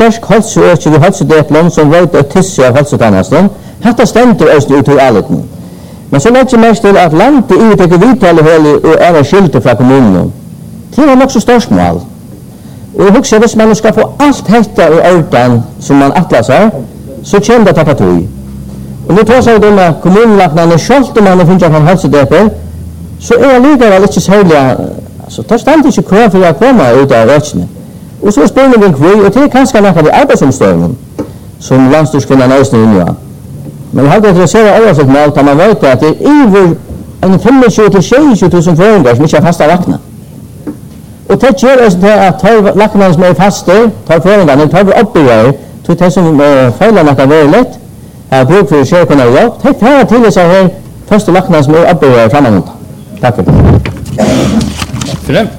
sterk hälsoökje vid hälsodeplom som vet att tisse av hälsotannaston. Hatta stendur öst ut i alletn. Men så lägger mest till att landet i det vitale höll och är skilt från kommunen. Det är också störstmål. Och jag husker hvis man ska få allt detta i ordan som man attlar sig, så känner det tappa tog. Och nu tar sig de med kommunlagnan och självt om man har funnit från hälsodeper, så är jag likaväl inte särliga, alltså tar stand inte kvar för att komma ut av rötsne. Och så spelar vi en kvöj, och det är ganska nära vid arbetsomstörningen, som landstyrskvinnan är nu nu. Men jag hade intresserat översikt med allt, man vet att det är över en 25-20 000 föräldrar som inte har fasta vakna. Och det gör oss det att tar lackarna som är faster, tar föräldrar, tar vi upp i det, så det som föräldrarna kan vara lätt, har bruk för att köra kunna göra, det tar till sig här första lackarna som är uppe i det framåt. Tack för det. Tack för det.